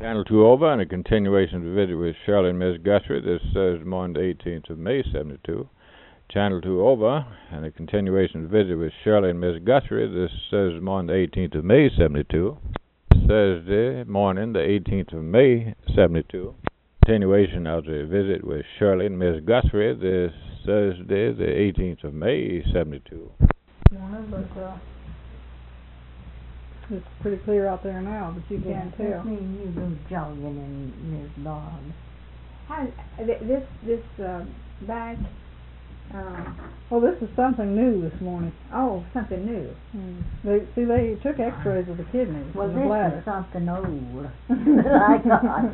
Channel 2 over, and a continuation of the visit with Shirley and Miss Guthrie this Thursday morning, the 18th of May, 72. Channel 2 over, and a continuation of the visit with Shirley and Miss Guthrie this Thursday morning, the 18th of May, 72. Thursday morning, the 18th of May, 72. Continuation of the visit with Shirley and Miss Guthrie this Thursday, the 18th of May, 72. Morning, but it's pretty clear out there now, but you can't tell. That's me and you go jogging in Miss Bob. How, this bag, Oh, this is something new this morning. oh, something new. They took x-rays of the kidneys Well, and the this bladder. is something old that I got.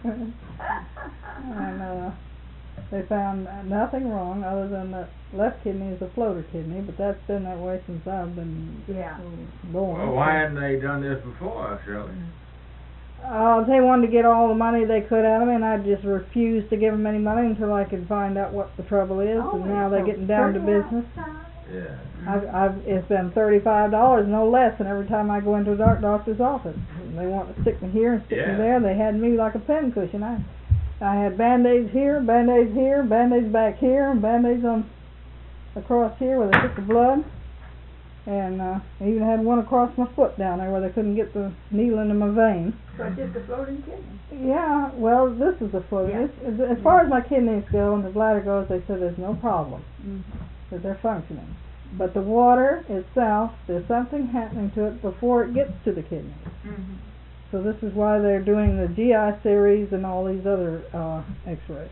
And they found nothing wrong other than that left kidney is a floater kidney, but that's been that way since I've been born. Well, why hadn't they done this before, Shirley? They wanted to get all the money they could out of me, and I just refused to give them any money until I could find out what the trouble is. And now they're getting down to business. Yeah. It's been $35, no less, than every time I go into a doctor's office. And they want to stick me here and stick me there. They had me like a pincushion. I had band-aids here, band-aids here, band-aids back here, and band-aids on across here where they took the blood. And I even had one across my foot down there where they couldn't get the needle into my vein. So it's just a floating kidney? Yeah, well, this is a floating. Yeah. As far as my kidneys go and the bladder goes, they said there's no problem, that they're functioning. But the water itself, there's something happening to it before it gets to the kidneys. So this is why they're doing the GI series and all these other x-rays.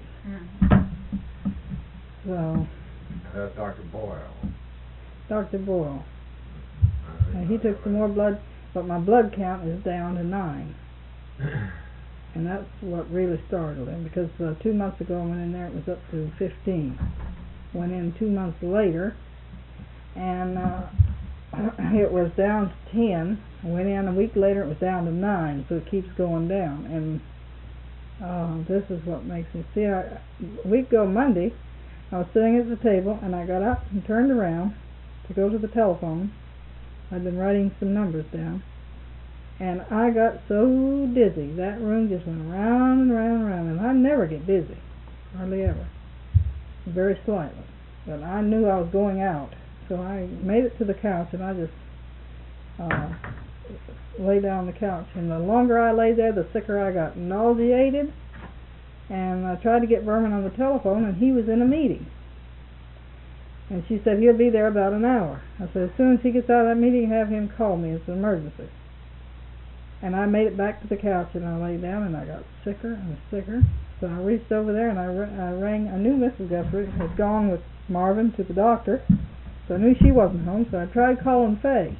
So That's Dr. Boyle. Dr. Boyle. He took some more blood, but my blood count is down to 9. And that's what really startled him, because 2 months ago I went in there, it was up to 15. Went in 2 months later, and it was down to 10. I went in a week later, it was down to 9, so it keeps going down. And this is what makes me see. A week ago Monday, I was sitting at the table, and I got up and turned around to go to the telephone. I'd been writing some numbers down, and I got so dizzy. That room just went round and round and round, and I never get dizzy, hardly ever, very slightly. But I knew I was going out, so I made it to the couch, and I just lay down on the couch. And the longer I lay there, the sicker I got, nauseated. And I tried to get Berman on the telephone, and he was in a meeting. And she said, he'll be there about an hour. I said, as soon as he gets out of that meeting, have him call me. It's an emergency. And I made it back to the couch, and I lay down, and I got sicker and sicker. So I reached over there, and I rang. I knew Mrs. Guthrie had gone with Marvin to the doctor, so I knew she wasn't home, so I tried calling Faye.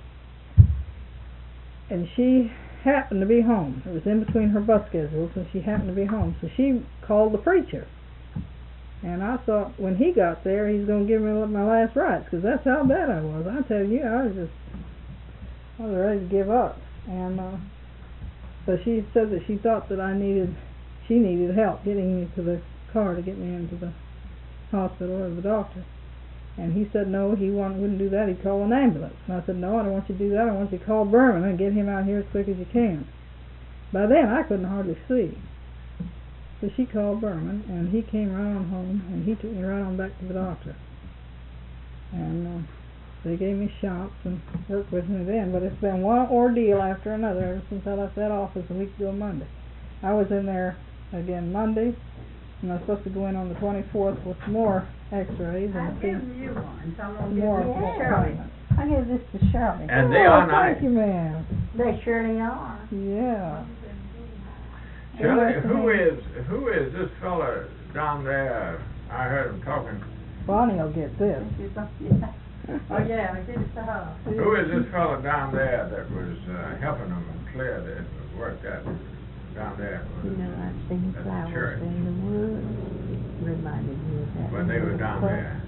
And she happened to be home. It was in between her bus schedules, and she happened to be home. So she called the preacher. And I thought when he got there, he's going to give me my last rites, because that's how bad I was. I tell you, I was ready to give up. And so she said that she thought that she needed help getting me to the car to get me into the hospital or the doctor. And he said no, he wouldn't do that. He'd call an ambulance. And I said, no, I don't want you to do that. I want you to call Berman and get him out here as quick as you can. By then, I couldn't hardly see. So she called Berman, and he came right on home, and he took me right on back to the doctor. And they gave me shots and worked with me then. But it's been one ordeal after another ever since I left that office a week ago Monday. I was in there again Monday, and I was supposed to go in on the 24th with more x-rays and see you one, so I'm going to more give this to Shirley. I give this to Shirley. And they are nice. Thank you, ma'am. They surely are. Yeah. Shirley, who is this fella down there? I heard him talking. Bonnie will get this. Oh, yeah, I did it to her. Who is this fella down there that was helping them clear the work that down there? You know, I've seen At the flowers church. in the woods. Reminded me of that. When they were down there.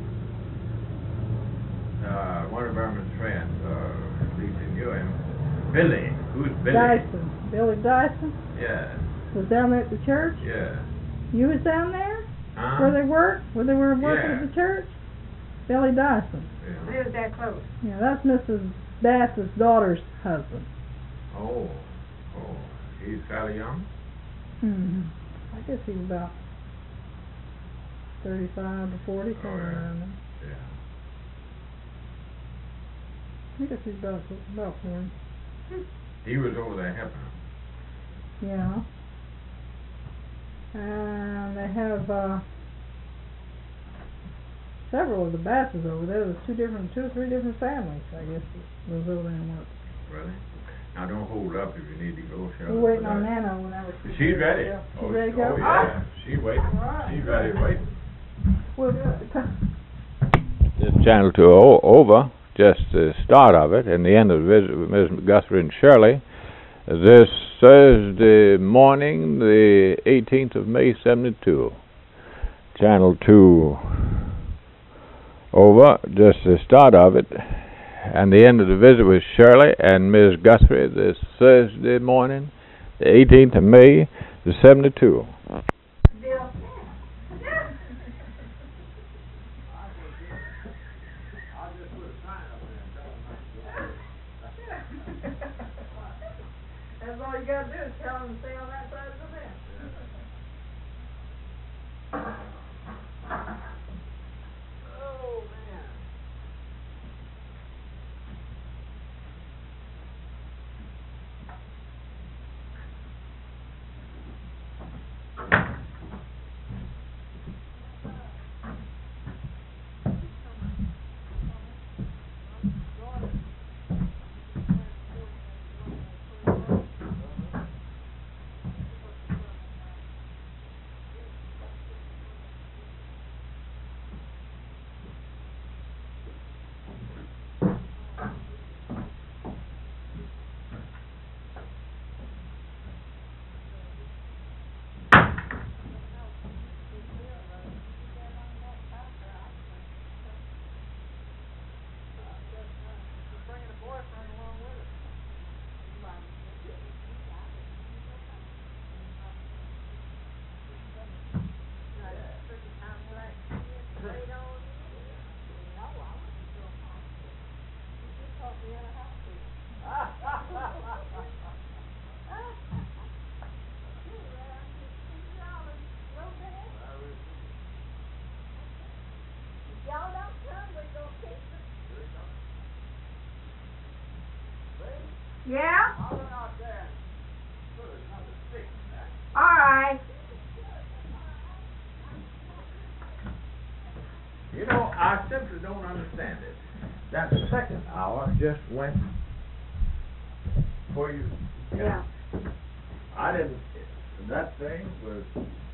One of Berman's friends, at least he knew him. Billy. Who's Billy? Dyson. Billy Dyson Yeah. was down there at the church. Yeah. You was down there? Huh? Where they worked? Where they were working Yeah. at the church? Billy Dyson. Yeah. Lives that close. Yeah, that's Mrs. Bass's daughter's husband. Oh. He's fairly young? I guess he's about 35 to 40, somewhere around there. Yeah. I guess he's about 40. He was over there helping him. Yeah. And they have several of the Basses over there. There's two or three different families, I guess, that was over there and work. Really? Now don't hold up if you need to go, Shelley. We're waiting on Nana whenever She's ready. She's ready to go? Oh, yeah. She's waiting. She's ready, waiting. Well, This Channel 2 over, just the start of it, and the end of the visit with Ms. Guthrie and Shirley, this Thursday morning, the 18th of May, 72. Channel 2 over, just the start of it, and the end of the visit with Shirley and Ms. Guthrie this Thursday morning, the 18th of May, the 72. That's all you gotta do is tell them to stay on that side of the fence. Oh, man. Yeah? All right. You know, I simply don't understand it. That second hour just went for you. Yeah. I didn't, that thing was